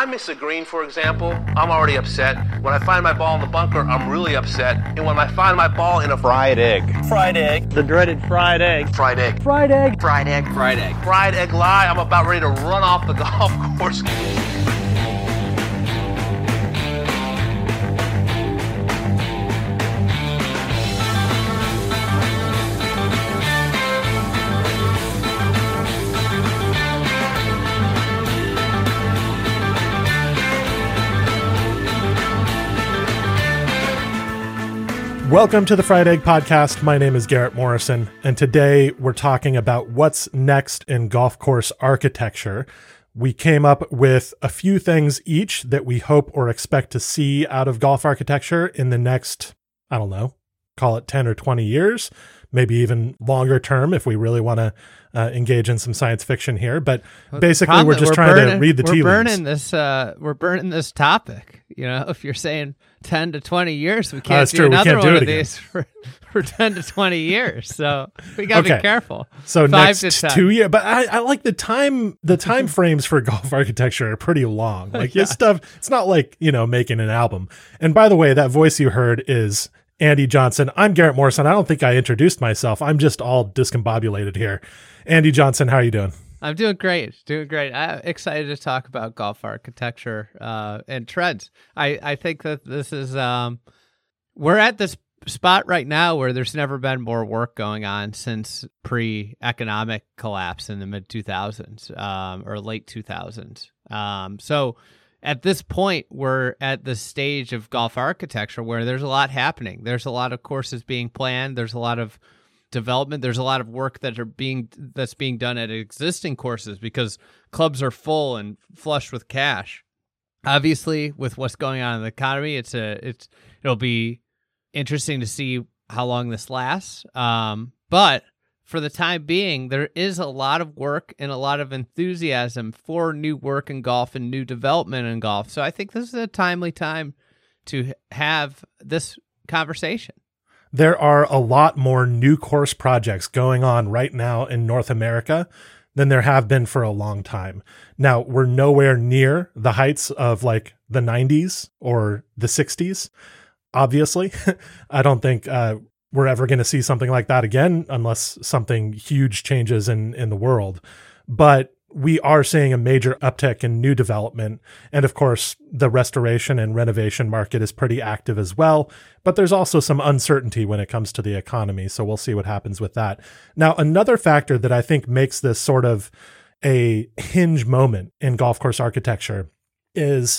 I miss a green, for example, I'm already upset. When I find my ball in the bunker, I'm really upset. And when I find my ball in a fried egg. Fried egg. The dreaded fried egg. Fried egg. Fried egg. Fried egg. Fried egg. Fried egg lie, I'm about ready to run off the golf course. Welcome to the Fried Egg Podcast. My name is Garrett Morrison, and today we're talking about what's next in golf course architecture. We came up with a few things each that we hope or expect to see out of golf architecture in the next, I don't know, call it 10 or 20 years, maybe even longer term if we really want to engage in some science fiction here. But basically, we're just trying to read the tea leaves. We're burning this topic. You know, if you're saying 10 to 20 years, we can't do true. another one of again. these for 10 to 20 years. So we got to be careful. So 5 next to 10. 2 years, but I like the time frames for golf architecture are pretty long. Like this stuff, it's not like, making an album. And by the way, that voice you heard is Andy Johnson. I'm Garrett Morrison. I don't think I introduced myself. I'm just all discombobulated here. Andy Johnson, how are you doing? I'm doing great. I'm excited to talk about golf architecture and trends. I think that this is, we're at this spot right now where there's never been more work going on since pre-economic collapse in the mid-2000s or late 2000s. So at this point, we're at the stage of golf architecture where there's a lot happening. There's a lot of courses being planned. There's a lot of development. There's a lot of work that's being done at existing courses because clubs are full and flush with cash. Obviously, with what's going on in the economy, it'll be interesting to see how long this lasts. But for the time being, there is a lot of work and a lot of enthusiasm for new work in golf and new development in golf. So I think this is a timely time to have this conversation. There are a lot more new course projects going on right now in North America than there have been for a long time. Now, we're nowhere near the heights of like the 90s or the 60s, obviously. I don't think we're ever going to see something like that again unless something huge changes in the world. But we are seeing a major uptick in new development. And of course, the restoration and renovation market is pretty active as well. But there's also some uncertainty when it comes to the economy. So we'll see what happens with that. Now, another factor that I think makes this sort of a hinge moment in golf course architecture is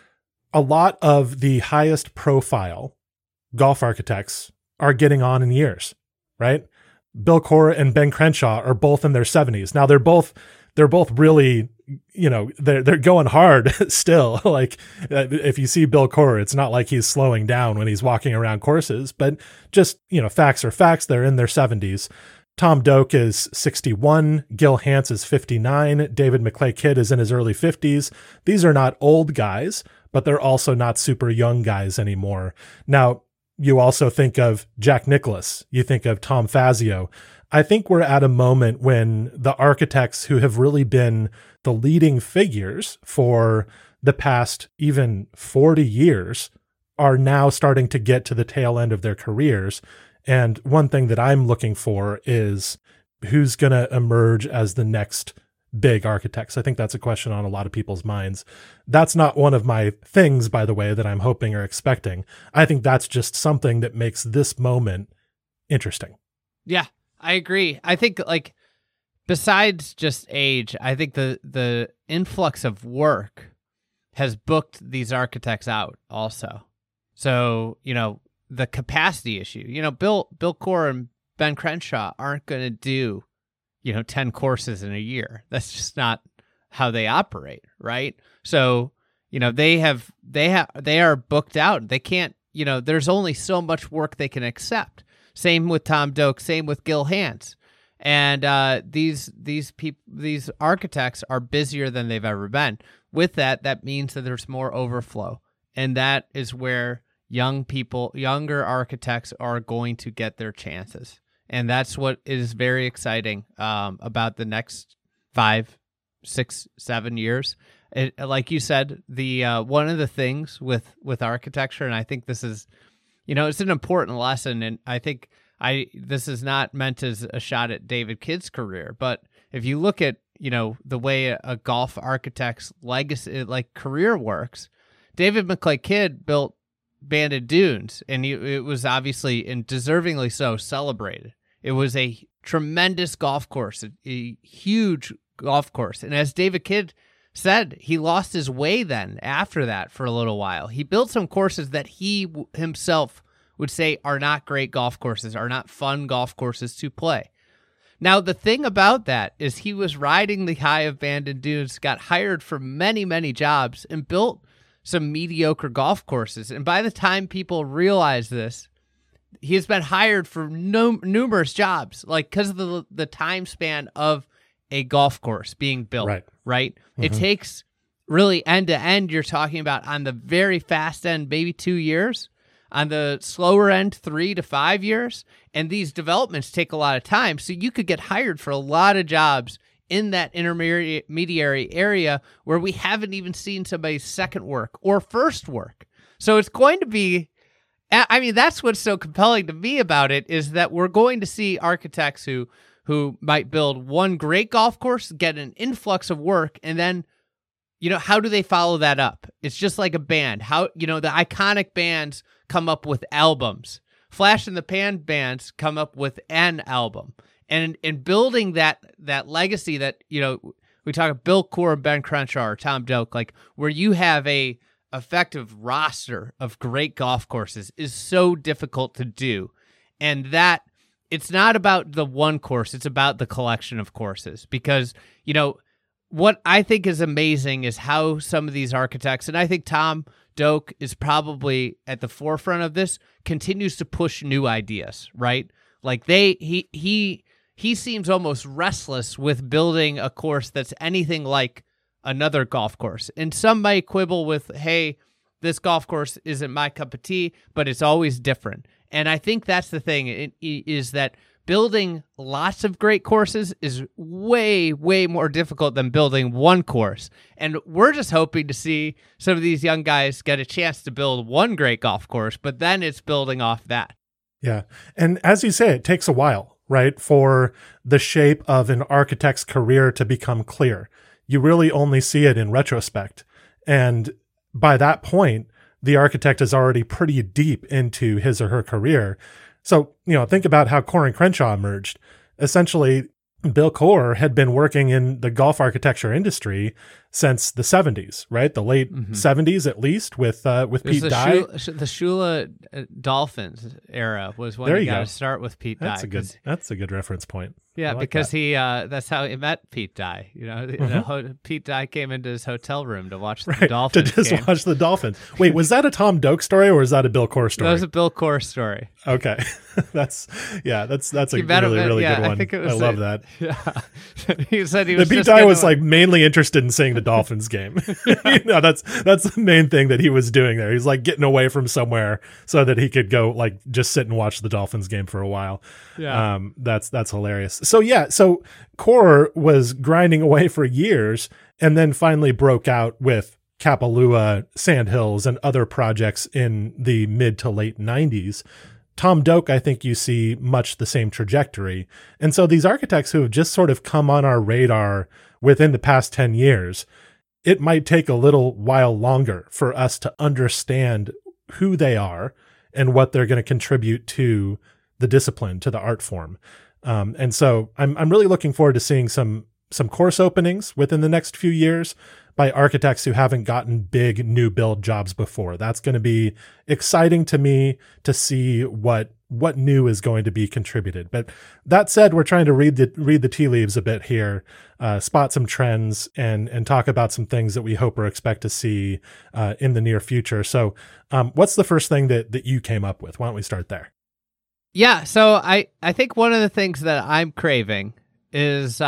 a lot of the highest profile golf architects are getting on in years, right? Bill Coore and Ben Crenshaw are both in their 70s. Now they're both really, they're going hard still. Like if you see Bill Coore, it's not like he's slowing down when he's walking around courses, but just, facts are facts. They're in their 70s. Tom Doak is 61. Gil Hanse is 59. David McClay Kidd is in his early 50s. These are not old guys, but they're also not super young guys anymore. Now, you also think of Jack Nicklaus. You think of Tom Fazio. I think we're at a moment when the architects who have really been the leading figures for the past even 40 years are now starting to get to the tail end of their careers. And one thing that I'm looking for is who's going to emerge as the next big architects. I think that's a question on a lot of people's minds. That's not one of my things, by the way, that I'm hoping or expecting. I think that's just something that makes this moment interesting. Yeah. I agree. I think besides just age, I think the influx of work has booked these architects out also. So, the capacity issue, Bill Coore and Ben Crenshaw aren't going to do, 10 courses in a year. That's just not how they operate. Right. So, they are booked out. They can't, there's only so much work they can accept. Same with Tom Doak, same with Gil Hanse. And these architects are busier than they've ever been. With that means that there's more overflow. And that is where younger architects are going to get their chances. And that's what is very exciting about the next 5, 6, 7 years. like you said, the one of the things with architecture, and I think this is, it's an important lesson, and I think this is not meant as a shot at David Kidd's career, but if you look at the way a golf architect's legacy, like career works, David McClay Kidd built Bandon Dunes, and it was obviously and deservingly so celebrated. It was a tremendous golf course, a huge golf course, and as David Kidd said, he lost his way then after that for a little while. He built some courses that he himself would say are not great golf courses, are not fun golf courses to play. Now, the thing about that is he was riding the high of Bandon Dunes, got hired for many, many jobs, and built some mediocre golf courses. And by the time people realize this, he has been hired for numerous jobs, like because of the time span of a golf course being built, right? Mm-hmm. It takes really end to end. You're talking about on the very fast end, maybe 2 years. On the slower end, 3 to 5 years. And these developments take a lot of time. So you could get hired for a lot of jobs in that intermediary area where we haven't even seen somebody's second work or first work. So it's going to be, that's what's so compelling to me about it, is that we're going to see architects who might build one great golf course, get an influx of work, and then, how do they follow that up? It's just like a band. How, the iconic bands come up with albums. Flash in the Pan bands come up with an album. And in building that legacy that, we talk about Bill Coore, Ben Crenshaw, or Tom Doak, like where you have a effective roster of great golf courses is so difficult to do. And that it's not about the one course, it's about the collection of courses. Because, what I think is amazing is how some of these architects, and I think Tom Doak is probably at the forefront of this, continues to push new ideas, right? Like he seems almost restless with building a course that's anything like another golf course. And some might quibble with, hey, this golf course isn't my cup of tea, but it's always different. And I think that's the thing, is that building lots of great courses is way, way more difficult than building one course. And we're just hoping to see some of these young guys get a chance to build one great golf course, but then it's building off that. Yeah. And as you say, it takes a while, right, for the shape of an architect's career to become clear. You really only see it in retrospect. And by that point, the architect is already pretty deep into his or her career. So, think about how Coore and Crenshaw emerged. Essentially, Bill Coore had been working in the golf architecture industry since the 70s, right? The late 70s, at least, with Pete Dye. The Shula Dolphins era was when you got to start with Pete Dye. That's a good reference point. Yeah, because that's how he met Pete Dye. Pete Dye came into his hotel room to watch the Dolphins to just watch the Dolphins. Wait, was that a Tom Doak story or was that a Bill Coore story? That was a Bill Coore story. Okay, that's a really good one. I love that. Yeah, he said he was. Pete Dye was like mainly interested in seeing the Dolphins game. That's the main thing that he was doing there. He's like getting away from somewhere so that he could go like just sit and watch the Dolphins game for a while. Yeah, that's hilarious. So Coore was grinding away for years and then finally broke out with Kapalua, Sandhills, and other projects in the mid to late 90s. Tom Doak, I think you see much the same trajectory. And so these architects who have just sort of come on our radar within the past 10 years, it might take a little while longer for us to understand who they are and what they're going to contribute to the discipline, to the art form. And so I'm really looking forward to seeing some course openings within the next few years by architects who haven't gotten big new build jobs before. That's going to be exciting to me to see what new is going to be contributed. But that said, we're trying to read the tea leaves a bit here, spot some trends and talk about some things that we hope or expect to see in the near future. So what's the first thing that you came up with? Why don't we start there? Yeah, so I think one of the things that I'm craving is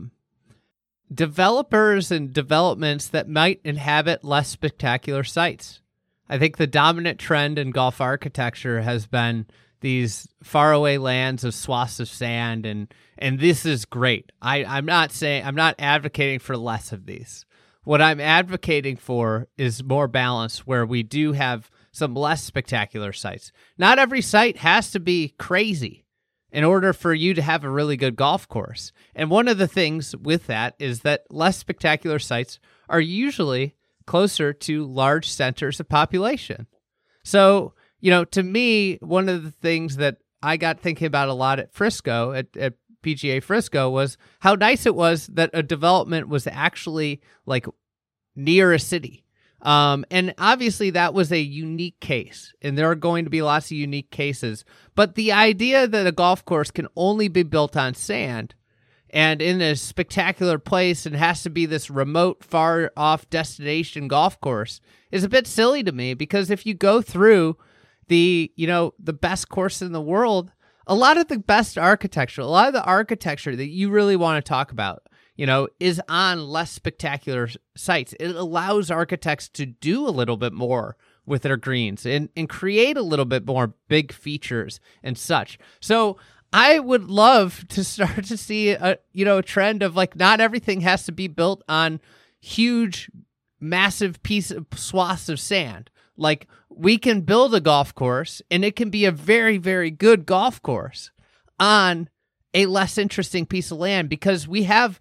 developers and developments that might inhabit less spectacular sites. I think the dominant trend in golf architecture has been these faraway lands of swaths of sand, and this is great. I'm not advocating for less of these. What I'm advocating for is more balance, where we do have some less spectacular sites. Not every site has to be crazy in order for you to have a really good golf course. And one of the things with that is that less spectacular sites are usually closer to large centers of population. So, to me, one of the things that I got thinking about a lot at Frisco, at PGA Frisco, was how nice it was that a development was actually like near a city. And obviously that was a unique case, and there are going to be lots of unique cases. But the idea that a golf course can only be built on sand and in a spectacular place and has to be this remote, far off destination golf course is a bit silly to me, because if you go through the best course in the world, a lot of the best architecture, a lot of the architecture that you really want to talk about, is on less spectacular sites. It allows architects to do a little bit more with their greens and create a little bit more big features and such. So I would love to start to see a trend of like, not everything has to be built on huge, massive swaths of sand. Like, we can build a golf course, and it can be a very, very good golf course on a less interesting piece of land, because we have,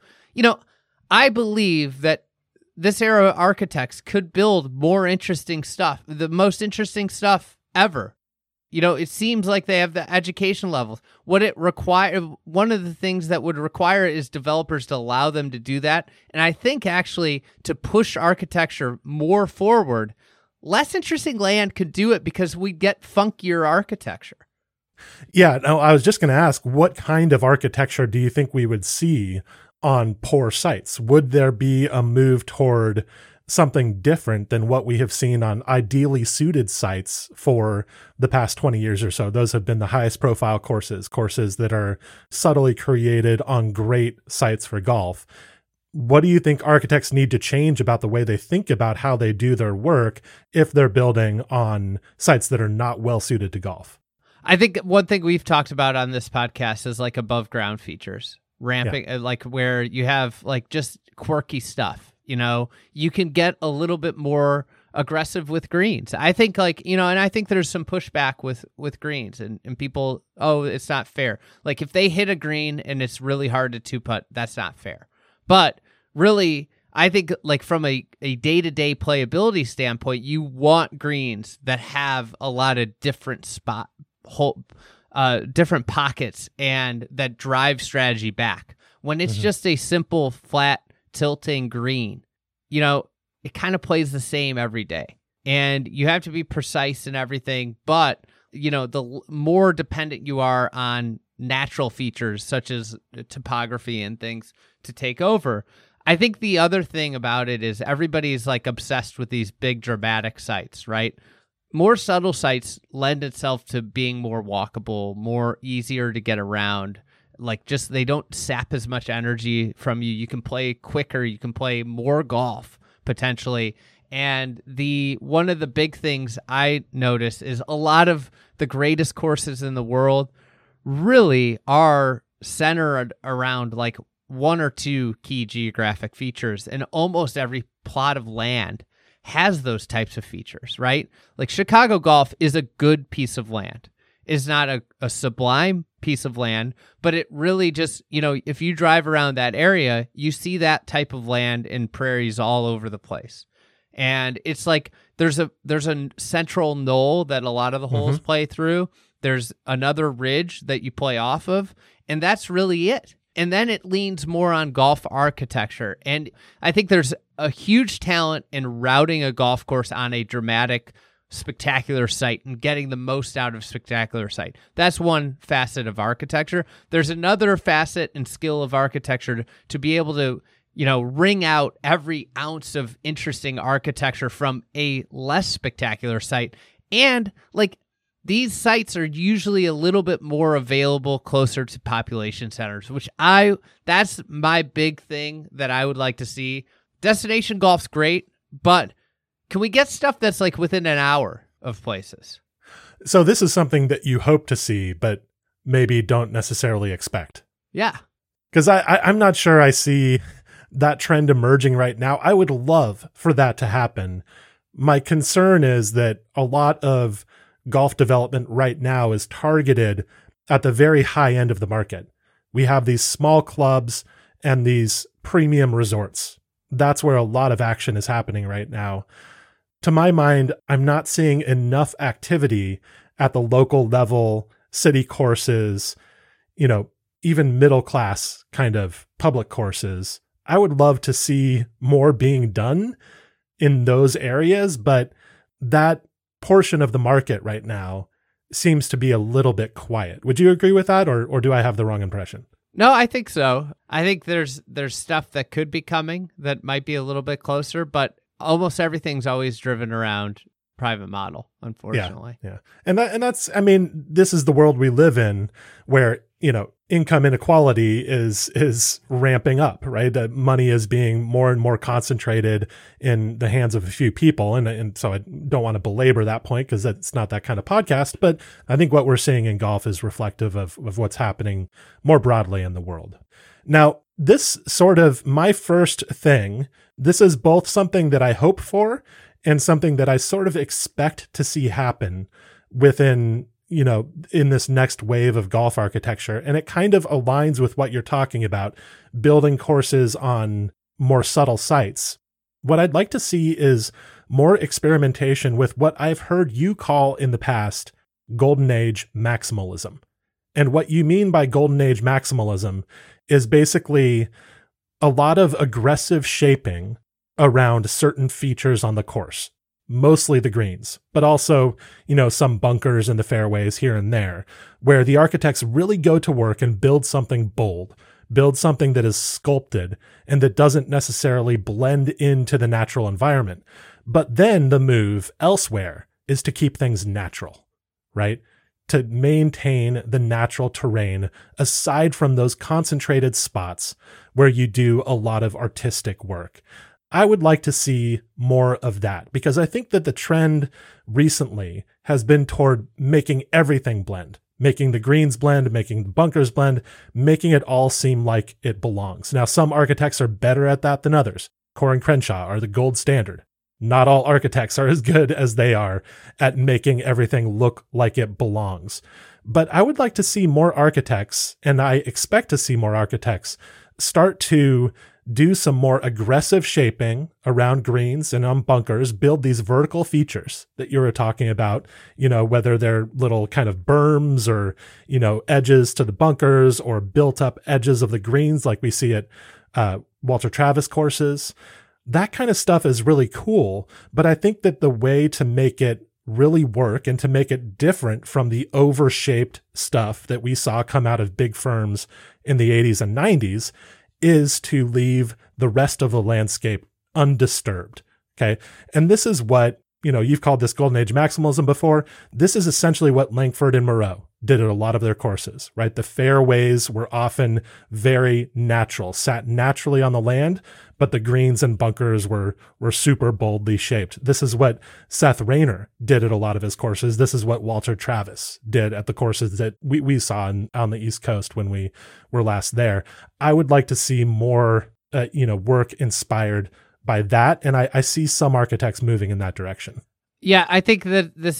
I believe that this era of architects could build more interesting stuff, the most interesting stuff ever. It seems like they have the education levels. One of the things that would require is developers to allow them to do that. And I think actually to push architecture more forward, less interesting land could do it, because we get funkier architecture. Yeah, no, I was just going to ask, what kind of architecture do you think we would see on poor sites? Would there be a move toward something different than what we have seen on ideally suited sites for the past 20 years or so? Those have been the highest profile courses that are subtly created on great sites for golf. What do you think architects need to change about the way they think about how they do their work if they're building on sites that are not well suited to golf? I think one thing we've talked about on this podcast is like above ground features, ramping, like where you have like just quirky stuff. You can get a little bit more aggressive with greens. I think and I think there's some pushback with greens and people, it's not fair. Like if they hit a green and it's really hard to two-putt, that's not fair. But really, I think like from a day-to-day playability standpoint, you want greens that have a lot of different different pockets and that drive strategy back. When it's just a simple, flat, tilting green, it kind of plays the same every day. And you have to be precise in everything, but, the more dependent you are on natural features such as topography and things to take over. I think the other thing about it is everybody's like obsessed with these big dramatic sites, right? More subtle sites lend itself to being more walkable, more easier to get around. Like just they don't sap as much energy from you. You can play quicker. You can play more golf potentially. And one of the big things I notice is a lot of the greatest courses in the world really are centered around like one or two key geographic features, and almost every plot of land has those types of features, right? Like Chicago Golf is a good piece of land. It's not a sublime piece of land, but it really just, if you drive around that area, you see that type of land and prairies all over the place. And it's like there's a central knoll that a lot of the holes play through. There's another ridge that you play off of, and that's really it. And then it leans more on golf architecture. And I think there's a huge talent in routing a golf course on a dramatic, spectacular site and getting the most out of spectacular site. That's one facet of architecture. There's another facet and skill of architecture to be able to, wring out every ounce of interesting architecture from a less spectacular site. And like, these sites are usually a little bit more available closer to population centers, that's my big thing that I would like to see. Destination golf's great, but can we get stuff that's like within an hour of places? So this is something that you hope to see, but maybe don't necessarily expect. Yeah. Because I'm not sure I see that trend emerging right now. I would love for that to happen. My concern is that a lot of golf development right now is targeted at the very high end of the market. We have these small clubs and these premium resorts. That's where a lot of action is happening right now. To my mind, I'm not seeing enough activity at the local level, city courses, even middle class kind of public courses. I would love to see more being done in those areas, but that portion of the market right now seems to be a little bit quiet. Would you agree with that, or do I have the wrong impression? No, I think so. I think there's stuff that could be coming that might be a little bit closer, but almost everything's always driven around private model, unfortunately. Yeah. And that's, I mean, this is the world we live in where, income inequality is ramping up, right? That money is being more and more concentrated in the hands of a few people. And so I don't want to belabor that point because that's not that kind of podcast. But I think what we're seeing in golf is reflective of what's happening more broadly in the world. Now, this sort of my first thing, this is both something that I hope for and something that I sort of expect to see happen within, in this next wave of golf architecture. And it kind of aligns with what you're talking about, building courses on more subtle sites. What I'd like to see is more experimentation with what I've heard you call in the past golden age maximalism. And what you mean by golden age maximalism is basically a lot of aggressive shaping around certain features on the course, mostly the greens, but also, some bunkers in the fairways here and there, where the architects really go to work and build something bold, build something that is sculpted and that doesn't necessarily blend into the natural environment. But then the move elsewhere is to keep things natural, right? To maintain the natural terrain aside from those concentrated spots where you do a lot of artistic work. I would like to see more of that because I think that the trend recently has been toward making everything blend, making the greens blend, making the bunkers blend, making it all seem like it belongs. Now, some architects are better at that than others. Corin Crenshaw are the gold standard. Not all architects are as good as they are at making everything look like it belongs. But I would like to see more architects, and I expect to see more architects, start to do some more aggressive shaping around greens and on bunkers, build these vertical features that you were talking about, whether they're little kind of berms or, edges to the bunkers or built up edges of the greens like we see at Walter Travis courses. That kind of stuff is really cool, but I think that the way to make it really work and to make it different from the overshaped stuff that we saw come out of big firms in the 80s and 90s is to leave the rest of the landscape undisturbed. Okay. And this is what, you've called this golden age maximalism before. This is essentially what Langford and Moreau did at a lot of their courses, right? The fairways were often very natural, sat naturally on the land, but the greens and bunkers were super boldly shaped. This is what Seth Rayner did at a lot of his courses. This is what Walter Travis did at the courses that we saw on the East Coast when we were last there. I would like to see more, work inspired by that. And I see some architects moving in that direction. Yeah, I think that this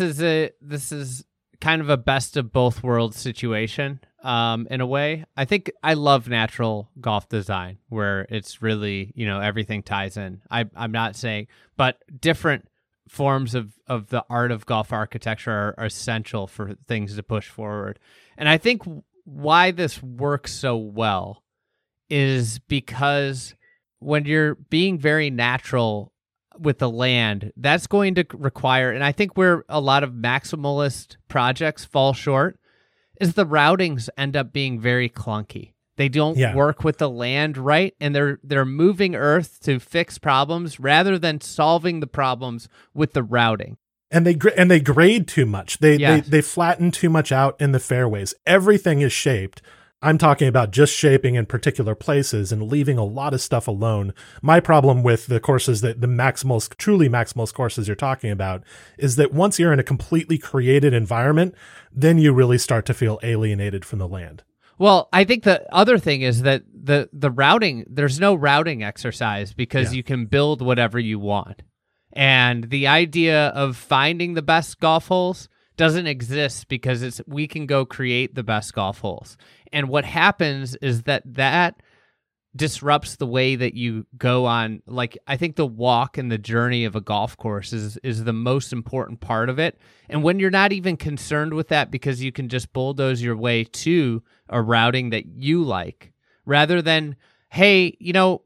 is kind of a best of both worlds situation. In a way, I think I love natural golf design where it's really, everything ties in. I'm not saying, but different forms of the art of golf architecture are essential for things to push forward. And I think why this works so well is because when you're being very natural with the land, that's going to require, and I think where a lot of maximalist projects fall short is the routings end up being very clunky. They don't work with the land right, and they're moving earth to fix problems rather than solving the problems with the routing. And they grade too much. They flatten too much out in the fairways. Everything is shaped. I'm talking about just shaping in particular places and leaving a lot of stuff alone. My problem with the courses that the maximalist, truly maximalist courses you're talking about is that once you're in a completely created environment, then you really start to feel alienated from the land. Well, I think the other thing is that the routing, there's no routing exercise because you can build whatever you want. And the idea of finding the best golf holes doesn't exist because we can go create the best golf holes. And what happens is that disrupts the way that you go on. Like, I think the walk and the journey of a golf course is the most important part of it. And when you're not even concerned with that because you can just bulldoze your way to a routing that you like, rather than, hey,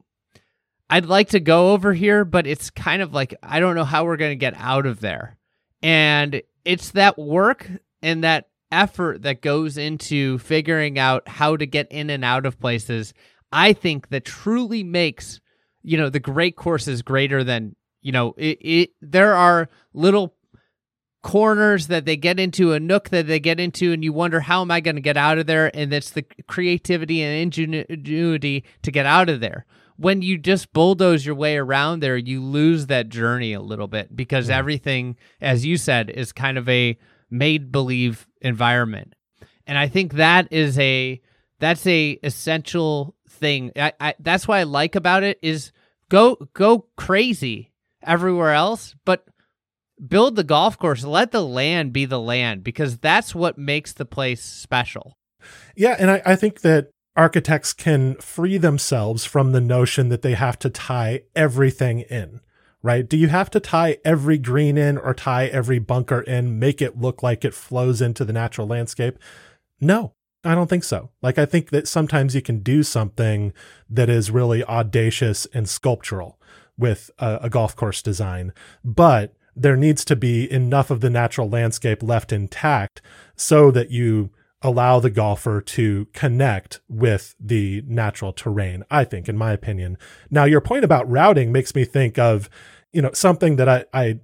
I'd like to go over here, but it's kind of like, I don't know how we're going to get out of there. And it's that work and that effort that goes into figuring out how to get in and out of places, I think, that truly makes, the great courses greater than, there are little corners that they get into, a nook that they get into, and you wonder, how am I going to get out of there? And it's the creativity and ingenuity to get out of there. When you just bulldoze your way around there, you lose that journey a little bit because everything, as you said, is kind of a made-believe environment. And I think that's a essential thing. That's what I like about it is go crazy everywhere else, but build the golf course. Let the land be the land, because that's what makes the place special. Yeah, and I think that architects can free themselves from the notion that they have to tie everything in, right? Do you have to tie every green in or tie every bunker in, make it look like it flows into the natural landscape? No, I don't think so. Like, I think that sometimes you can do something that is really audacious and sculptural with a golf course design, but there needs to be enough of the natural landscape left intact so that you allow the golfer to connect with the natural terrain, I think, in my opinion. Now, your point about routing makes me think of, something that I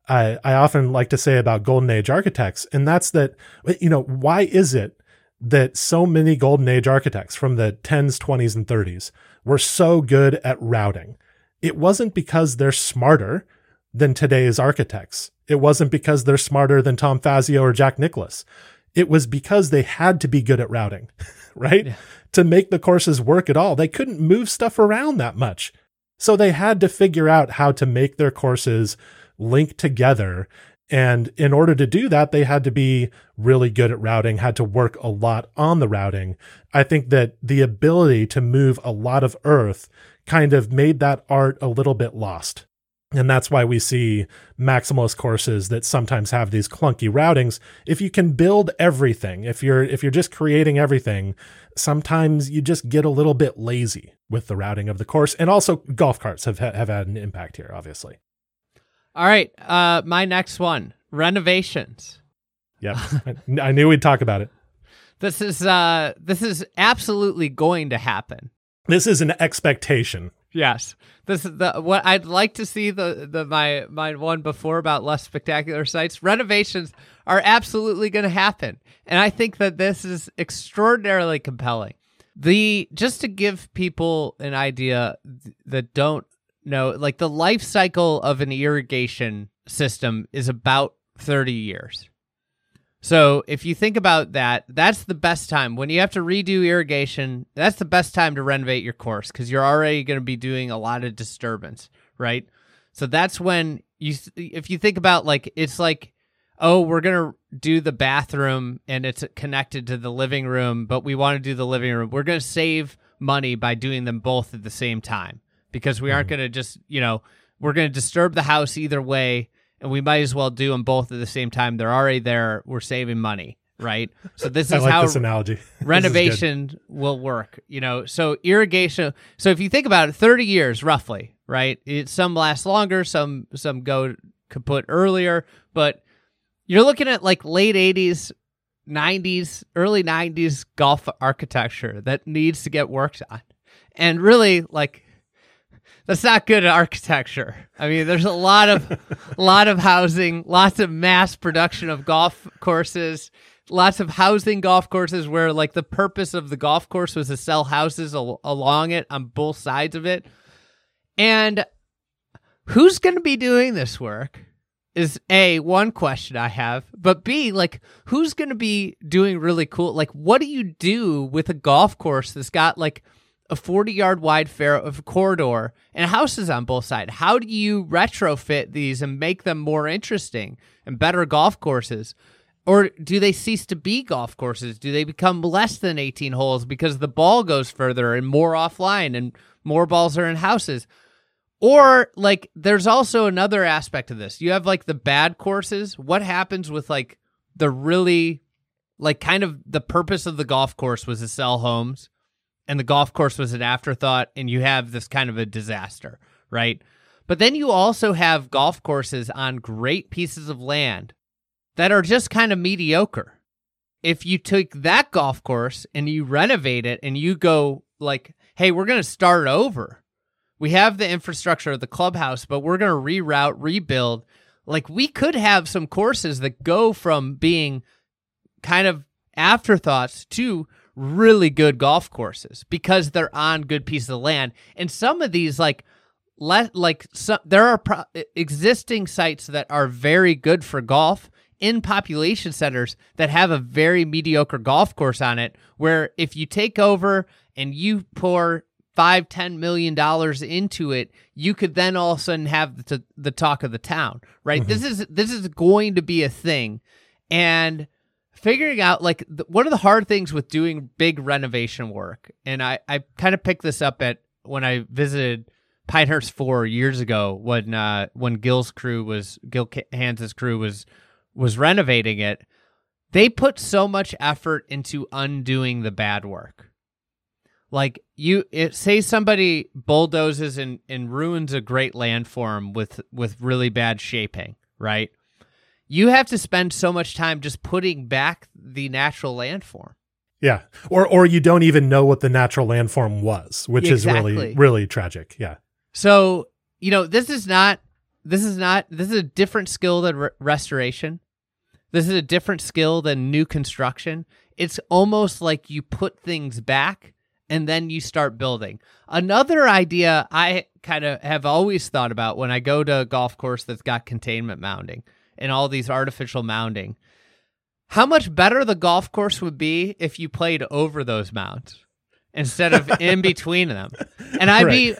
often like to say about Golden Age architects, and that's that, why is it that so many Golden Age architects from the 10s, 20s, and 30s were so good at routing? It wasn't because they're smarter than today's architects. It wasn't because they're smarter than Tom Fazio or Jack Nicklaus. It was because they had to be good at routing, right? Yeah. To make the courses work at all. They couldn't move stuff around that much. So they had to figure out how to make their courses link together. And in order to do that, they had to be really good at routing, had to work a lot on the routing. I think that the ability to move a lot of earth kind of made that art a little bit lost. And that's why we see maximalist courses that sometimes have these clunky routings. If you can build everything, if you're just creating everything, sometimes you just get a little bit lazy with the routing of the course. And also golf carts have had an impact here, obviously. All right. My next one, renovations. Yep. I knew we'd talk about it. This is absolutely going to happen. This is an expectation. Yes. This is what I'd like to see my one before about less spectacular sites. Renovations are absolutely going to happen. And I think that this is extraordinarily compelling. Just to give people an idea that don't know, like, the life cycle of an irrigation system is about 30 years. So if you think about that, that's the best time. When you have to redo irrigation, that's the best time to renovate your course because you're already going to be doing a lot of disturbance, right? So that's when if you think about, like, it's like, oh, we're going to do the bathroom and it's connected to the living room, but we want to do the living room. We're going to save money by doing them both at the same time because we aren't going to just, we're going to disturb the house either way. And we might as well do them both at the same time. They're already there. We're saving money, right? So this is how this analogy. Renovation will work. So irrigation. So if you think about it, 30 years roughly, right? Some last longer, some go kaput earlier, but you're looking at like late 80s, 90s, early 90s golf architecture that needs to get worked on. And really, like, that's not good architecture. I mean, there's a lot of housing, lots of mass production of golf courses, lots of housing golf courses where, like, the purpose of the golf course was to sell houses along it on both sides of it. And who's going to be doing this work? is A, one question I have, but B, like, who's going to be doing really cool? Like, what do you do with a golf course that's got like a 40-yard wide corridor and houses on both sides? How do you retrofit these and make them more interesting and better golf courses? Or do they cease to be golf courses? Do they become less than 18 holes because the ball goes further and more offline and more balls are in houses? Or, like, there's also another aspect of this. You have, like, the bad courses. What happens with, like, the really, like, kind of the purpose of the golf course was to sell homes, and the golf course was an afterthought, and you have this kind of a disaster, right? But then you also have golf courses on great pieces of land that are just kind of mediocre. If you take that golf course and you renovate it and you go, like, hey, we're going to start over. We have the infrastructure of the clubhouse, but we're going to reroute, rebuild. Like, we could have some courses that go from being kind of afterthoughts to really good golf courses because they're on good pieces of land. And some of these, there are existing sites that are very good for golf in population centers that have a very mediocre golf course on it, where if you take over and you pour $5-10 million into it, you could then all of a sudden have the talk of the town, right? Mm-hmm. This is going to be a thing, and figuring out, like, one of the hard things with doing big renovation work, and I kind of picked this up when I visited Pinehurst 4 years ago when Gil Hans's crew was renovating it. They put so much effort into undoing the bad work. Like, say somebody bulldozes and ruins a great landform with really bad shaping, right? You have to spend so much time just putting back the natural landform. Yeah. Or you don't even know what the natural landform was, which is really, really tragic. Yeah. So, this is a different skill than restoration. This is a different skill than new construction. It's almost like you put things back and then you start building. Another idea I kind of have always thought about when I go to a golf course that's got containment mounding and all these artificial mounding, how much better the golf course would be if you played over those mounds instead of in between them. And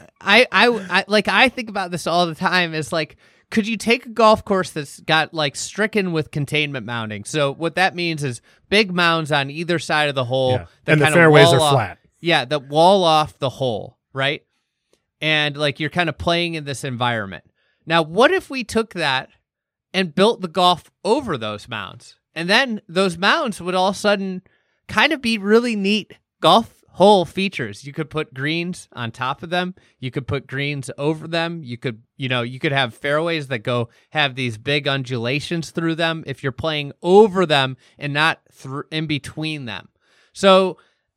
I think about this all the time. Is like, could you take a golf course that's got, like, stricken with containment mounding? So what that means is big mounds on either side of the hole. Yeah. And the fairways are flat. Yeah, that wall off the hole, right? And, like, you're kind of playing in this environment. Now, what if we took that and built the golf over those mounds? And then those mounds would all of a sudden kind of be really neat golf hole features. You could put greens on top of them. You could put greens over them. You could have fairways that have these big undulations through them if you're playing over them and not in between them. So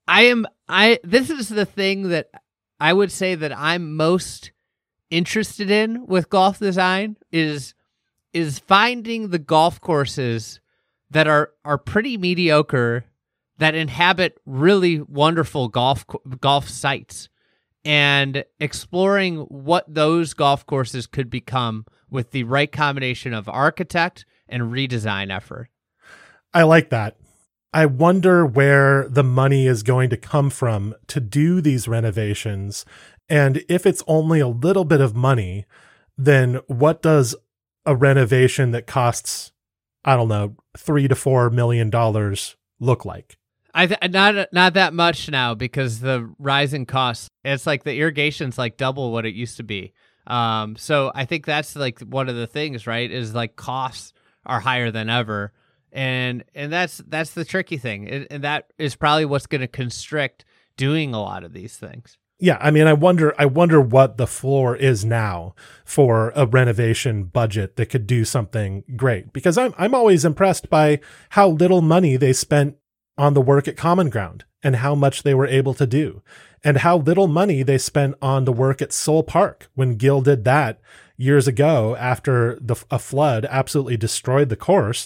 this is the thing that I would say that I'm most interested in with golf design is finding the golf courses that are pretty mediocre, that inhabit really wonderful golf sites, and exploring what those golf courses could become with the right combination of architect and redesign effort. I like that. I wonder where the money is going to come from to do these renovations. And if it's only a little bit of money, then what does a renovation that costs, I don't know, $3 to $4 million look like? Not that much now, because the rising costs. It's like the irrigation's like double what it used to be. So I think that's like one of the things, right? Is like costs are higher than ever. And that's the tricky thing. And that is probably what's going to constrict doing a lot of these things. Yeah, I mean, I wonder what the floor is now for a renovation budget that could do something great, because I'm always impressed by how little money they spent on the work at Common Ground and how much they were able to do, and how little money they spent on the work at Soul Park when Gil did that years ago after a flood absolutely destroyed the course.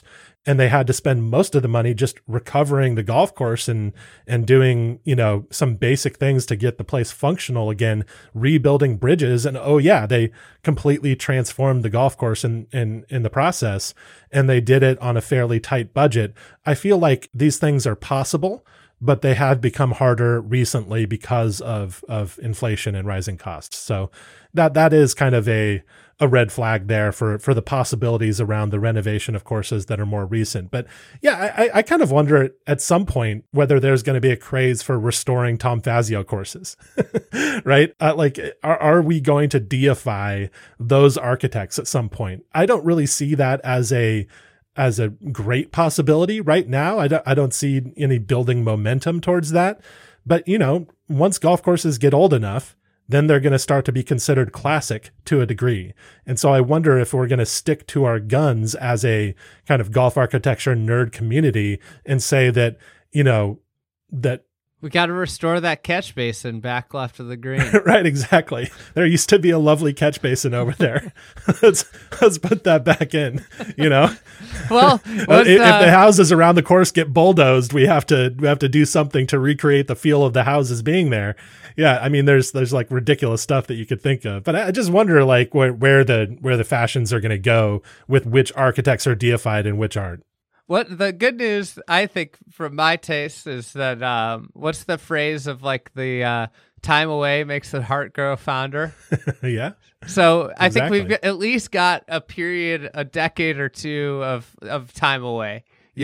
and they had to spend most of the money just recovering the golf course and doing, some basic things to get the place functional again, rebuilding bridges. And oh yeah, they completely transformed the golf course in the process, and they did it on a fairly tight budget. I feel like these things are possible, but they have become harder recently because of inflation and rising costs. So that is kind of a red flag there for the possibilities around the renovation of courses that are more recent. But yeah, I kind of wonder at some point whether there's going to be a craze for restoring Tom Fazio courses, right? Are we going to deify those architects at some point? I don't really see that as a great possibility right now. I don't see any building momentum towards that. But, once golf courses get old enough, then they're going to start to be considered classic to a degree. And so I wonder if we're going to stick to our guns as a kind of golf architecture nerd community and say that, that we got to restore that catch basin back left of the green. Right, exactly. There used to be a lovely catch basin over there. let's put that back in, Well, if the houses around the course get bulldozed, we have to do something to recreate the feel of the houses being there. Yeah, I mean, there's like ridiculous stuff that you could think of, but I just wonder like where the fashions are going to go with which architects are deified and which aren't. What the good news, I think, from my taste, is that what's the phrase of like the time away makes the heart grow fonder? Yeah. So I Exactly. think we've at least got a decade or two of time away.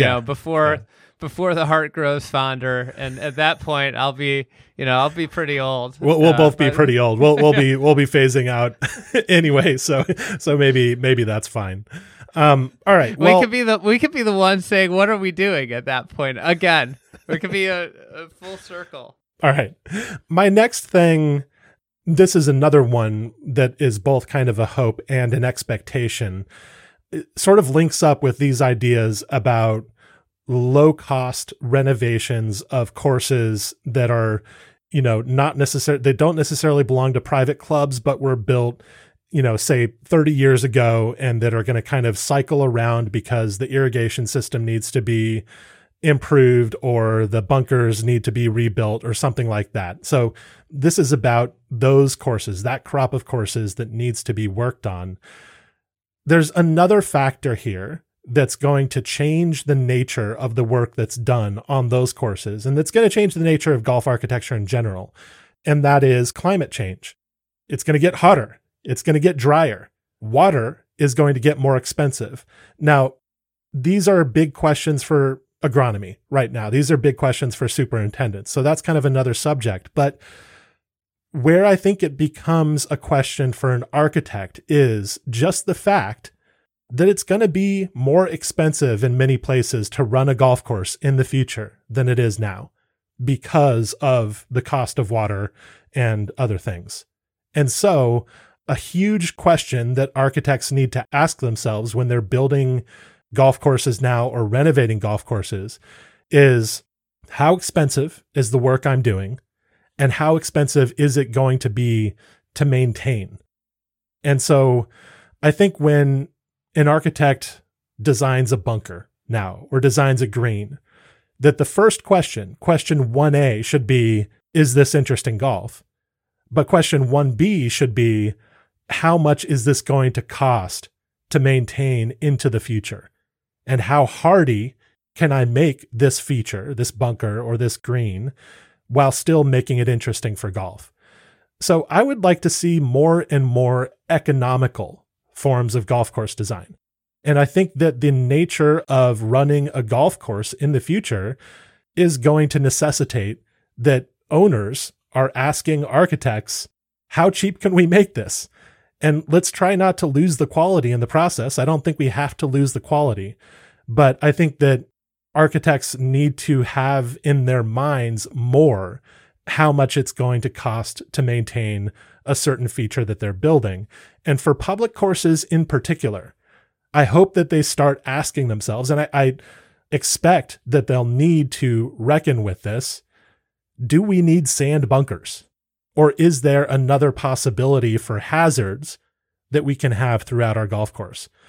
Before the heart grows fonder, and at that point, I'll be pretty old. We'll both be pretty old. We'll be phasing out anyway. So maybe that's fine. All right. Well, we could be the ones saying, "What are we doing?" At that point, again, it could be a full circle. All right. My next thing, this is another one that is both kind of a hope and an expectation. It sort of links up with these ideas about low cost renovations of courses that are, not necessarily, they don't necessarily belong to private clubs, but were built, say 30 years ago, and that are going to kind of cycle around because the irrigation system needs to be improved or the bunkers need to be rebuilt or something like that. So this is about those courses, that crop of courses that needs to be worked on. There's another factor here that's going to change the nature of the work that's done on those courses, and that's going to change the nature of golf architecture in general. And that is climate change. It's going to get hotter. It's going to get drier. Water is going to get more expensive. Now, these are big questions for agronomy right now. These are big questions for superintendents. So that's kind of another subject. But where I think it becomes a question for an architect is just the fact that it's going to be more expensive in many places to run a golf course in the future than it is now because of the cost of water and other things. And so a huge question that architects need to ask themselves when they're building golf courses now or renovating golf courses is, how expensive is the work I'm doing, and how expensive is it going to be to maintain? And so I think when an architect designs a bunker now or designs a green, that the first question 1A should be, is this interesting golf? But question 1B should be, how much is this going to cost to maintain into the future? And how hardy can I make this feature, this bunker or this green, while still making it interesting for golf? So I would like to see more and more economical forms of golf course design. And I think that the nature of running a golf course in the future is going to necessitate that owners are asking architects, how cheap can we make this? And let's try not to lose the quality in the process. I don't think we have to lose the quality, but I think that architects need to have in their minds more how much it's going to cost to maintain a certain feature that they're building. And for public courses in particular, I hope that they start asking themselves, and I expect that they'll need to reckon with this, do we need sand bunkers? Or is there another possibility for hazards that we can have throughout our golf course?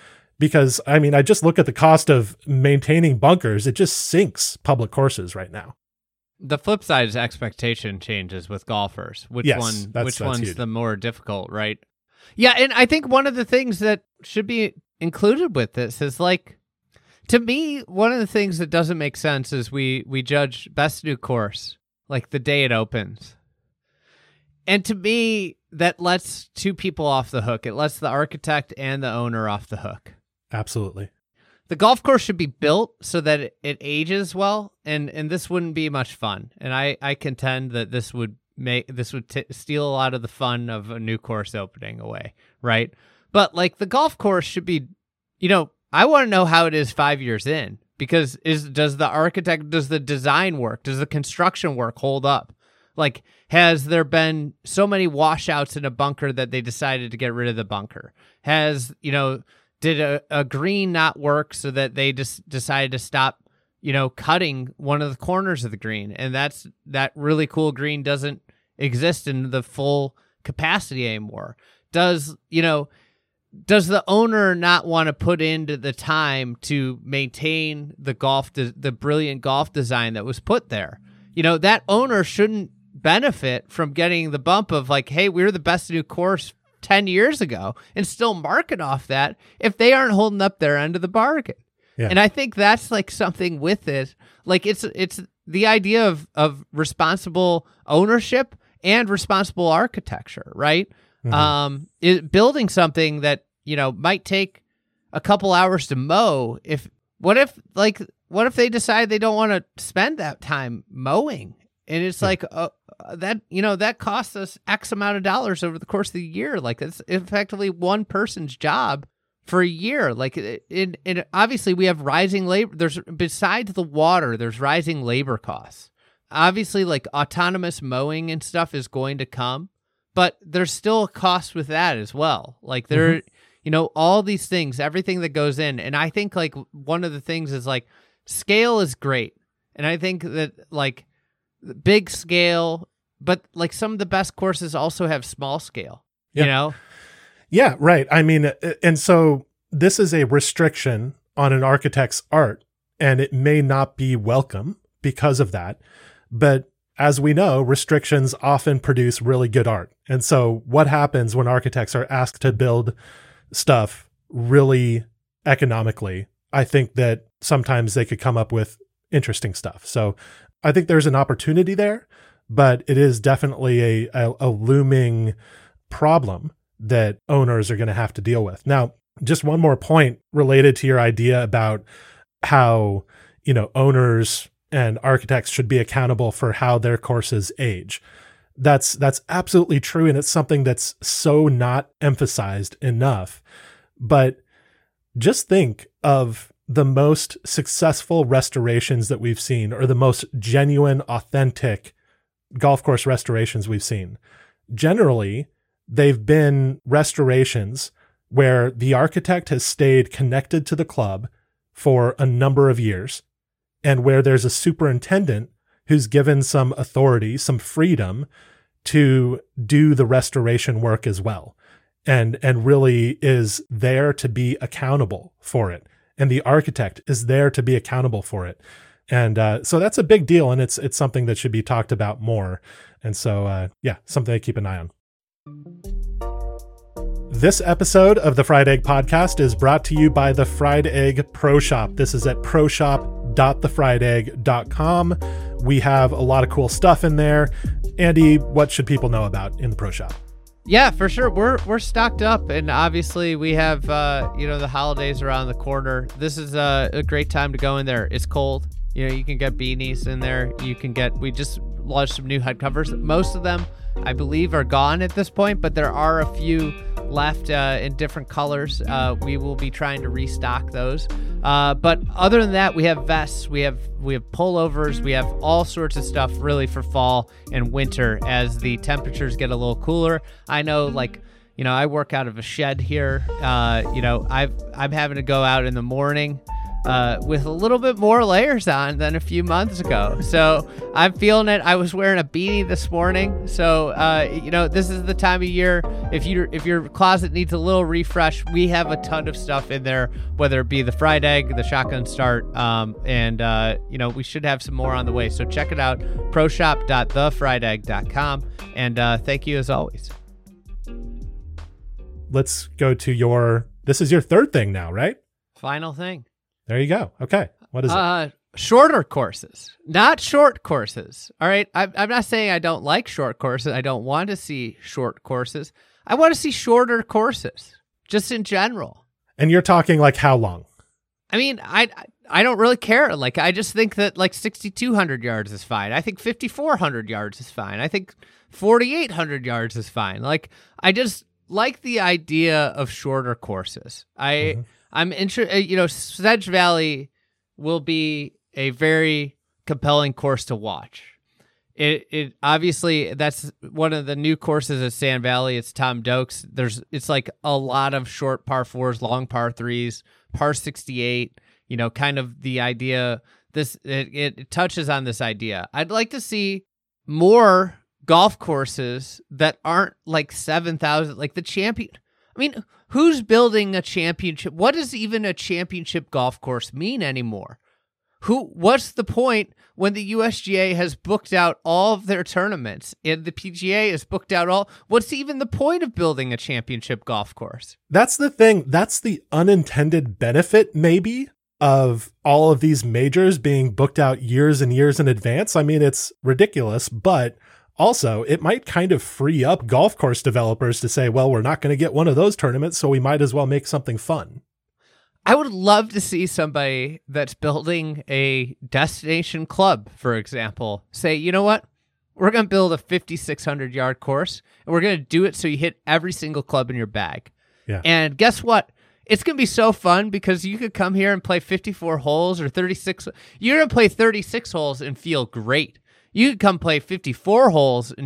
because I mean, I just look at the cost of maintaining bunkers. It just sinks public courses right now. The flip side is expectation changes with golfers. Which one's huge. the more difficult, right? Yeah, and I think one of the things that should be included with this is like, to me, one of the things that doesn't make sense is we judge best new course like the day it opens. And to me, that lets two people off the hook. It lets the architect and the owner off the hook. Absolutely. The golf course should be built so that it ages well, and this wouldn't be much fun. And I contend that this would steal a lot of the fun of a new course opening away, right? But like the golf course should be, I want to know how it is 5 years in, because does the design work? Does the construction work hold up? Like, has there been so many washouts in a bunker that they decided to get rid of the bunker? Did a green not work so that they just decided to stop, cutting one of the corners of the green? And that really cool green doesn't exist in the full capacity anymore. Does the owner not want to put into the time to maintain the brilliant golf design that was put there? That owner shouldn't benefit from getting the bump of like, hey, we're the best new course 10 years ago, and still market off that if they aren't holding up their end of the bargain. Yeah. And I think that's like something with it. Like it's the idea of responsible ownership and responsible architecture, right? Mm-hmm. Building something that, might take a couple hours to mow. What if they decide they don't want to spend that time mowing? And it's like, that costs us X amount of dollars over the course of the year. Like, it's effectively one person's job for a year. Like, and obviously we have rising labor. Besides the water, there's rising labor costs. Obviously, like, autonomous mowing and stuff is going to come, but there's still a cost with that as well. Like, all these things, everything that goes in. And I think, like, one of the things is, like, scale is great. And I think that, like, big scale, but like some of the best courses also have small scale, Yeah, right. I mean, and so this is a restriction on an architect's art, and it may not be welcome because of that. But as we know, restrictions often produce really good art. And so what happens when architects are asked to build stuff really economically? I think that sometimes they could come up with interesting stuff. So I think there's an opportunity there, but it is definitely a looming problem that owners are going to have to deal with. Now, just one more point related to your idea about how, owners and architects should be accountable for how their courses age. That's absolutely true. And it's something that's so not emphasized enough. But just think of the most successful restorations that we've seen, or the most genuine, authentic golf course restorations we've seen. Generally, they've been restorations where the architect has stayed connected to the club for a number of years, and where there's a superintendent who's given some authority, some freedom to do the restoration work as well, and really is there to be accountable for it. And the architect is there to be accountable for it. And so that's a big deal, and it's something that should be talked about more. And so, something to keep an eye on. This episode of the Fried Egg Podcast is brought to you by the Fried Egg Pro Shop. This is at proshop.thefriedegg.com. We have a lot of cool stuff in there. Andy, what should people know about in the Pro Shop? Yeah, for sure. We're stocked up, and obviously we have the holidays around the corner. This is a great time to go in there. It's cold. You can get beanies in there. We just launched some new head covers. Most of them, I believe, are gone at this point, but there are a few left in different colors. We will be trying to restock those. But other than that, we have vests, we have pullovers, we have all sorts of stuff really for fall and winter as the temperatures get a little cooler. I know, I work out of a shed here. I'm having to go out in the morning with a little bit more layers on than a few months ago. So I'm feeling it. I was wearing a beanie this morning. So, this is the time of year. If your closet needs a little refresh, we have a ton of stuff in there, whether it be the fried egg, the shotgun start, and we should have some more on the way. So check it out, proshop.thefriedegg.com. And thank you as always. Let's go to this is your third thing now, right? Final thing. There you go. Okay. What is it? Shorter courses, not short courses. All right. I'm not saying I don't like short courses. I don't want to see short courses. I want to see shorter courses, just in general. And you're talking like how long? I mean, I don't really care. Like, I just think that like 6,200 yards is fine. I think 5,400 yards is fine. I think 4,800 yards is fine. Like, I just like the idea of shorter courses. I'm interested, Sedge Valley will be a very compelling course to watch. It obviously, that's one of the new courses at Sand Valley. It's Tom Doak's. It's like a lot of short par fours, long par threes, par 68, kind of the idea. It touches on this idea. I'd like to see more golf courses that aren't like 7,000, like the champion. I mean, who's building a championship? What does even a championship golf course mean anymore? What's the point when the USGA has booked out all of their tournaments and the PGA has booked out what's even the point of building a championship golf course? That's the thing. That's the unintended benefit, maybe, of all of these majors being booked out years and years in advance. I mean, it's ridiculous, but also, it might kind of free up golf course developers to say, well, we're not going to get one of those tournaments, so we might as well make something fun. I would love to see somebody that's building a destination club, for example, say, you know what? We're going to build a 5,600 yard course, and we're going to do it so you hit every single club in your bag. Yeah. And guess what? It's going to be so fun because you could come here and play 54 holes or 36. You're going to play 36 holes and feel great. You could come play 54 holes and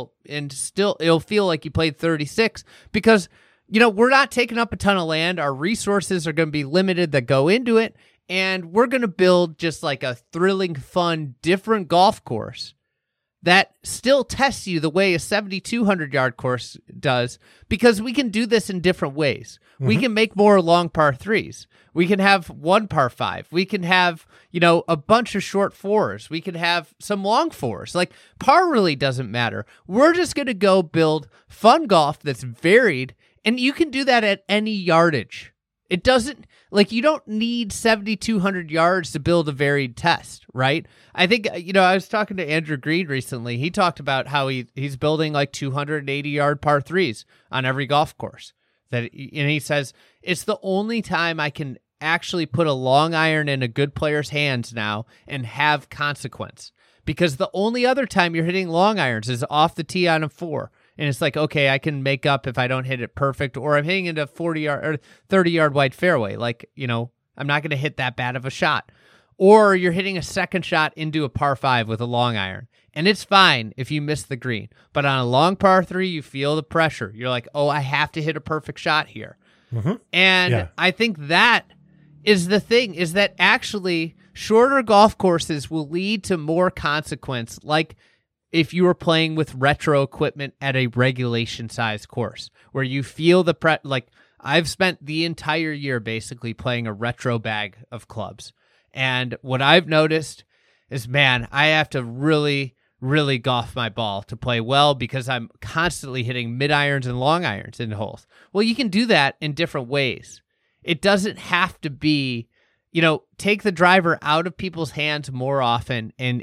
it'll feel like you played 36 because, we're not taking up a ton of land. Our resources are going to be limited that go into it. And we're going to build just like a thrilling, fun, different golf course that still tests you the way a 7,200 yard course does because we can do this in different ways. Mm-hmm. We can make more long par threes. We can have one par five. We can have, a bunch of short fours. We can have some long fours. Like, par really doesn't matter. We're just going to go build fun golf that's varied, and you can do that at any yardage. It doesn't, you don't need 7,200 yards to build a varied test, right? I think, I was talking to Andrew Green recently. He talked about how he's building like 280 yard par threes on every golf course. And he says, it's the only time I can actually put a long iron in a good player's hands now and have consequence. Because the only other time you're hitting long irons is off the tee on a 4. And it's like, okay, I can make up if I don't hit it perfect, or I'm hitting into a 40 yard or 30 yard wide fairway. Like, I'm not going to hit that bad of a shot. Or you're hitting a second shot into a par 5 with a long iron. And it's fine if you miss the green. But on a long par 3, you feel the pressure. You're like, oh, I have to hit a perfect shot here. Mm-hmm. And I think that is the thing, is that actually shorter golf courses will lead to more consequence. Like, if you were playing with retro equipment at a regulation size course where you feel the like I've spent the entire year basically playing a retro bag of clubs. And what I've noticed is, man, I have to really, really golf my ball to play well because I'm constantly hitting mid irons and long irons in holes. Well, you can do that in different ways. It doesn't have to be, take the driver out of people's hands more often and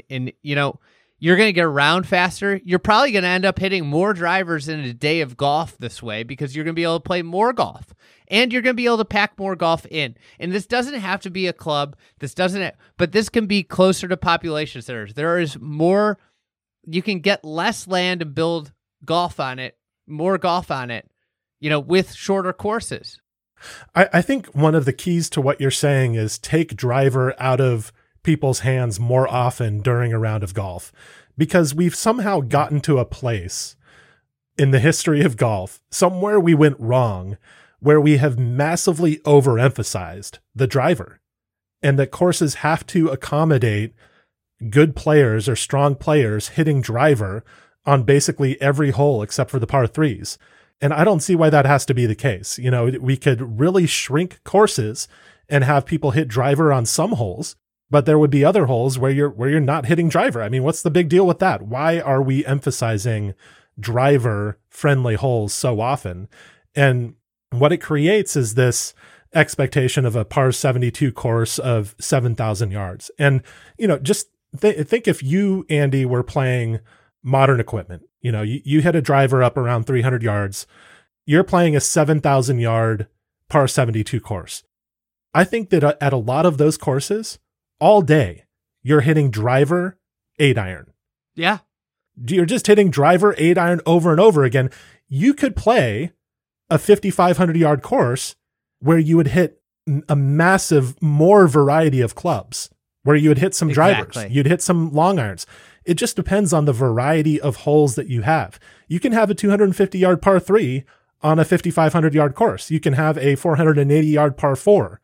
you're going to get around faster. You're probably going to end up hitting more drivers in a day of golf this way because you're going to be able to play more golf. And you're going to be able to pack more golf in. And this doesn't have to be a club. But this can be closer to population centers. There is more, you can get less land and build golf on it, more golf on it, with shorter courses. I think one of the keys to what you're saying is take driver out of people's hands more often during a round of golf, because we've somehow gotten to a place in the history of golf, somewhere we went wrong, where we have massively overemphasized the driver. and that courses have to accommodate good players or strong players hitting driver on basically every hole except for the par threes. And I don't see why that has to be the case. You know, we could really shrink courses and have people hit driver on some holes, but there would be other holes where you're not hitting driver. I mean, what's the big deal with that? Why are we emphasizing driver friendly holes so often? And what it creates is this expectation of a par 72 course of 7,000 yards. And, you know, just think if you, Andy, were playing modern equipment, you know, you hit a driver up around 300 yards, you're playing a 7,000 yard par 72 course. I think that at a lot of those courses all day, you're hitting driver 8-iron. Yeah. You're just hitting driver 8-iron over and over again. You could play a 5,500 yard course where you would hit a massive more variety of clubs, where you would hit some drivers, you'd hit some long irons. It just depends on the variety of holes that you have. You can have a 250 yard par 3 on a 5,500 yard course. You can have a 480 yard par 4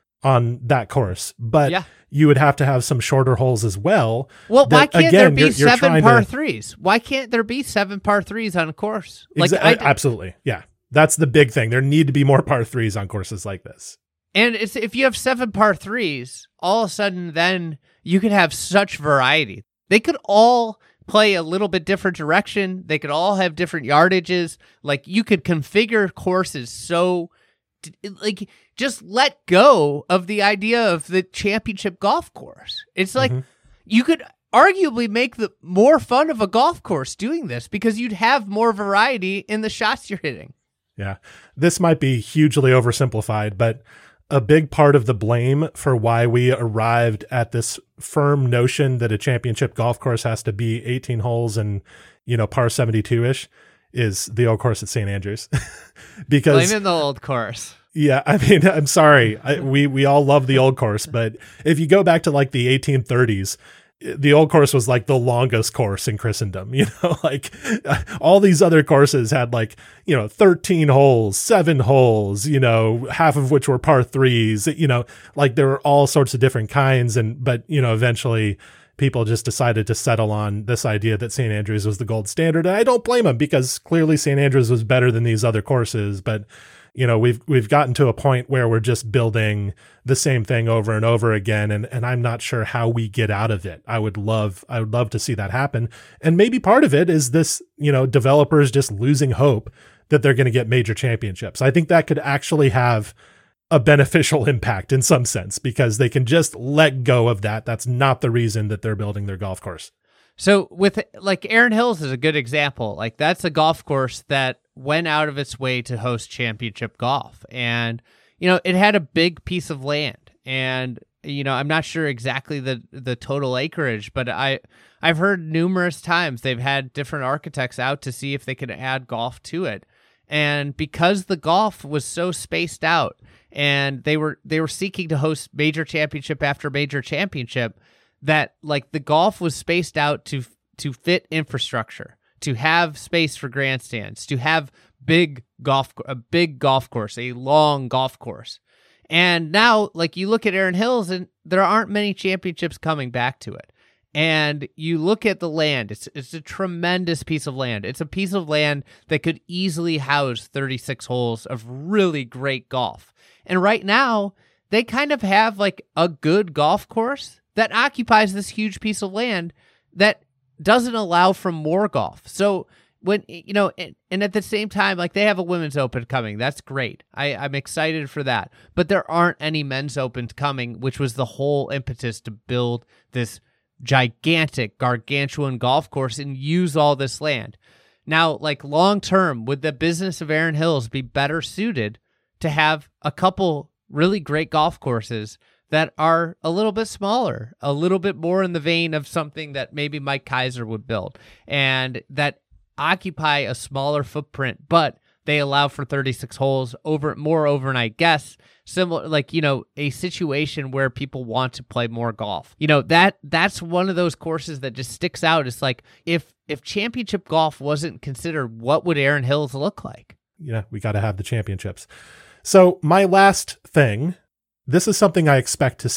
on that course, but you would have to have some shorter holes as well. Well, why can't there be 7 par 3s? Why can't there be 7 par 3s on a course? Like absolutely. Yeah. That's the big thing. There need to be more par 3s on courses like this. And if you have 7 par 3s, all of a sudden then you could have such variety. They could all play a little bit different direction. They could all have different yardages. Like, you could configure courses so, like, just let go of the idea of the championship golf course. It's like you could arguably make the more fun of a golf course doing this because you'd have more variety in the shots you're hitting. Yeah, this might be hugely oversimplified, but a big part of the blame for why we arrived at this firm notion that a championship golf course has to be 18 holes and, you know, par 72-ish is the old course at St. Andrews. Because blaming the old course. Yeah, I mean, I'm sorry. We all love the old course, but if you go back to like the 1830s, the old course was like the longest course in Christendom, you know, like all these other courses had like, you know, 13 holes, 7 holes, you know, half of which were par 3s, you know, like there were all sorts of different kinds. But, you know, eventually people just decided to settle on this idea that St. Andrews was the gold standard. And I don't blame them because clearly St. Andrews was better than these other courses. But, you know, we've gotten to a point where we're just building the same thing over and over again. And I'm not sure how we get out of it. I would love to see that happen. And maybe part of it is this, you know, developers just losing hope that they're going to get major championships. I think that could actually have a beneficial impact in some sense because they can just let go of that. That's not the reason that they're building their golf course. So with like Erin Hills is a good example. Like that's a golf course that went out of its way to host championship golf. And, you know, it had a big piece of land. And, you know, I'm not sure exactly the total acreage, but I've heard numerous times they've had different architects out to see if they could add golf to it. And because the golf was so spaced out and they were seeking to host major championship after major championship, that like the golf was spaced out to fit infrastructure, to have space for grandstands, to have a big golf course, a long golf course. And now, like, you look at Erin Hills and there aren't many championships coming back to it. And you look at the land, it's a tremendous piece of land. It's a piece of land that could easily house 36 holes of really great golf. And right now, they kind of have like a good golf course that occupies this huge piece of land that doesn't allow for more golf. So when, you know, and at the same time, like they have a women's open coming. That's great. I'm excited for that. But there aren't any men's opens coming, which was the whole impetus to build this gigantic, gargantuan golf course and use all this land. Now, like long term, would the business of Erin Hills be better suited to have a couple really great golf courses that are a little bit smaller, a little bit more in the vein of something that maybe Mike Kaiser would build, and that occupy a smaller footprint, but they allow for 36 holes, more overnight guests, similar, like, you know, a situation where people want to play more golf. You know, that's one of those courses that just sticks out. It's like, if championship golf wasn't considered, what would Erin Hills look like? Yeah, we got to have the championships. So my last thing, this is something I expect to see.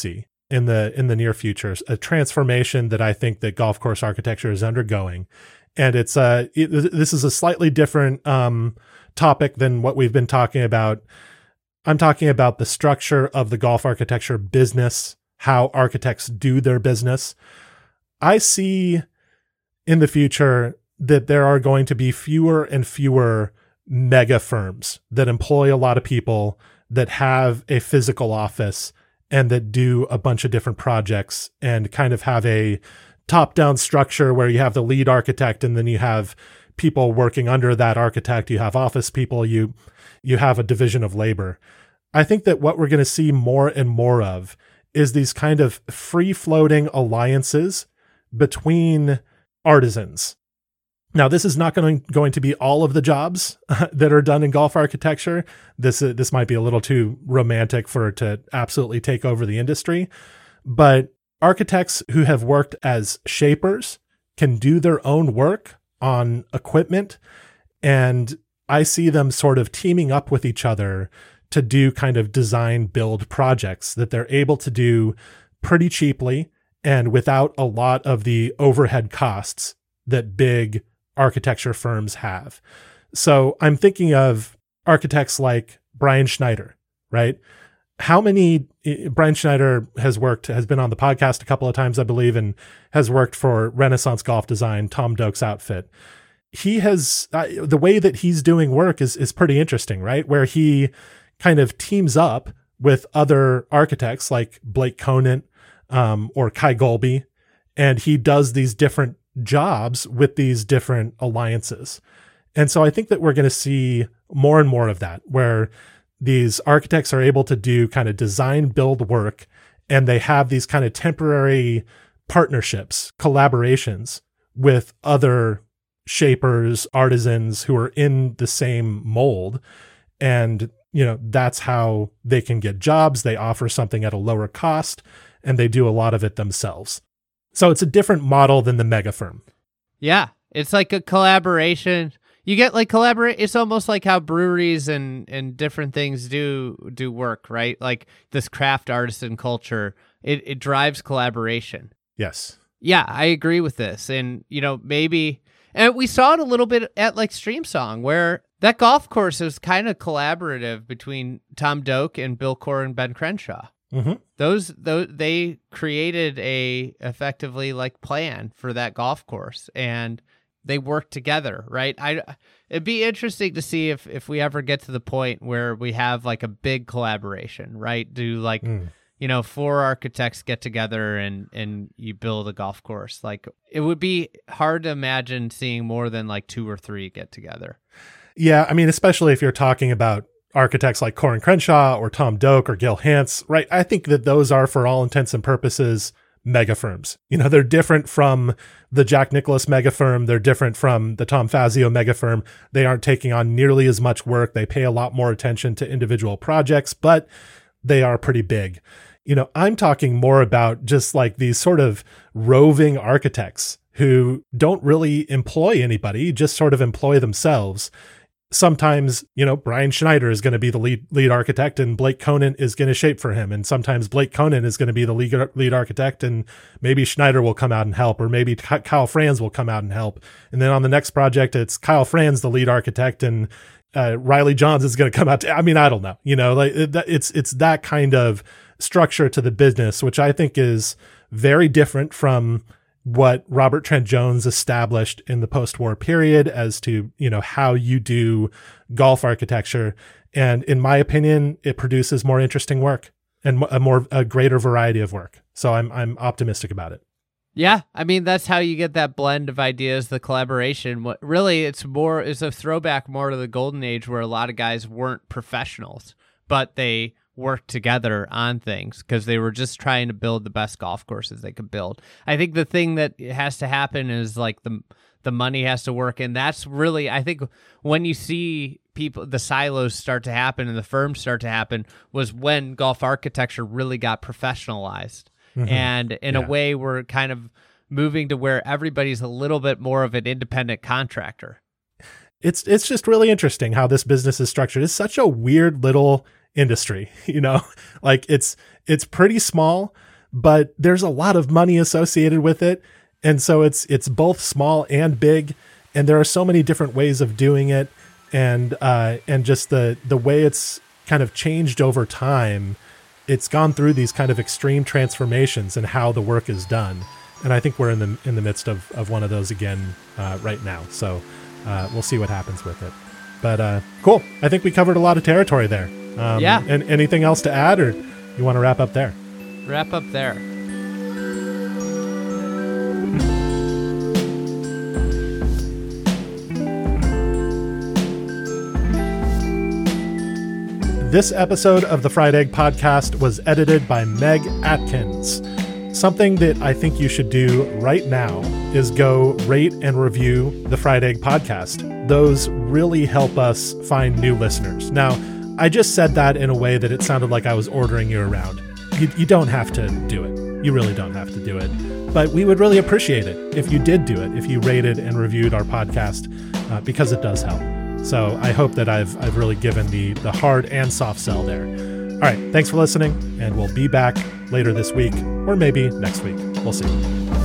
in the near future, a transformation that I think that golf course architecture is undergoing. And this is a slightly different topic than what we've been talking about. I'm talking about the structure of the golf architecture business, how architects do their business. I see in the future that there are going to be fewer and fewer mega firms that employ a lot of people, that have a physical office, and that do a bunch of different projects and kind of have a top-down structure where you have the lead architect and then you have people working under that architect. You have office people, you have a division of labor. I think that what we're going to see more and more of is these kind of free-floating alliances between artisans. Now, this is not going to be all of the jobs that are done in golf architecture. This might be a little too romantic for it to absolutely take over the industry, but architects who have worked as shapers can do their own work on equipment, and I see them sort of teaming up with each other to do kind of design build projects that they're able to do pretty cheaply and without a lot of the overhead costs that big architecture firms have. So I'm thinking of architects like Brian Schneider, right? Brian Schneider has been on the podcast a couple of times, I believe, and has worked for Renaissance Golf Design, Tom Doak's outfit. He has, the way that he's doing work is pretty interesting, right? Where he kind of teams up with other architects like Blake Conant, or Kai Golby, and he does these different jobs with these different alliances. And so I think that we're going to see more and more of that, where these architects are able to do kind of design build work, and they have these kind of temporary partnerships, collaborations with other shapers, artisans who are in the same mold. And, that's how they can get jobs. They offer something at a lower cost, and they do a lot of it themselves. So it's a different model than the mega firm. Yeah, it's like a collaboration. You get like collaborate. It's almost like how breweries and different things do work, right? Like this craft artisan culture, it drives collaboration. Yes. Yeah, I agree with this. And, maybe, and we saw it a little bit at like Streamsong, where that golf course was kind of collaborative between Tom Doak and Bill Corr and Ben Crenshaw. Mm-hmm. Those they created a effectively like plan for that golf course, and they worked together, right? It'd be interesting to see if we ever get to the point where we have like a big collaboration, right? Do like 4 architects get together and you build a golf course. Like it would be hard to imagine seeing more than like 2 or 3 get together. Yeah, I mean, especially if you're talking about architects like Corr and Crenshaw or Tom Doak or Gil Hance, right? I think that those are, for all intents and purposes, mega firms. They're different from the Jack Nicklaus mega firm. They're different from the Tom Fazio mega firm. They aren't taking on nearly as much work. They pay a lot more attention to individual projects, but they are pretty big. I'm talking more about just like these sort of roving architects who don't really employ anybody, just sort of employ themselves. Sometimes, Brian Schneider is going to be the lead architect and Blake Conant is going to shape for him. And sometimes Blake Conant is going to be the lead architect and maybe Schneider will come out and help, or maybe Kyle Franz will come out and help. And then on the next project, it's Kyle Franz, the lead architect, and Riley Johns is going to come out. I don't know, it's that kind of structure to the business, which I think is very different from what Robert Trent Jones established in the post-war period as to, how you do golf architecture. And in my opinion, it produces more interesting work and a greater variety of work. So I'm optimistic about it. Yeah, I mean, that's how you get that blend of ideas, the collaboration. What really it's a throwback more to the golden age, where a lot of guys weren't professionals, but they work together on things because they were just trying to build the best golf courses they could build. I think the thing that has to happen is like the money has to work. And that's really, I think when you see the silos start to happen and the firms start to happen was when golf architecture really got professionalized. Mm-hmm. And in a way, we're kind of moving to where everybody's a little bit more of an independent contractor. It's just really interesting how this business is structured. It's such a weird little industry, like it's pretty small, but there's a lot of money associated with it. And so it's both small and big. And there are so many different ways of doing it. And just the way it's kind of changed over time, it's gone through these kind of extreme transformations in how the work is done. And I think we're in the midst of one of those again right now. So we'll see what happens with it. But cool. I think we covered a lot of territory there. Yeah. And anything else to add, or you want to wrap up there? Wrap up there. This episode of the Fried Egg Podcast was edited by Meg Atkins. Something that I think you should do right now is go rate and review the Fried Egg Podcast. Those really help us find new listeners. Now, I just said that in a way that it sounded like I was ordering you around. You don't have to do it. You really don't have to do it. But we would really appreciate it if you did do it, if you rated and reviewed our podcast, because it does help. So I hope that I've really given the hard and soft sell there. All right, thanks for listening, and we'll be back later this week, or maybe next week. We'll see.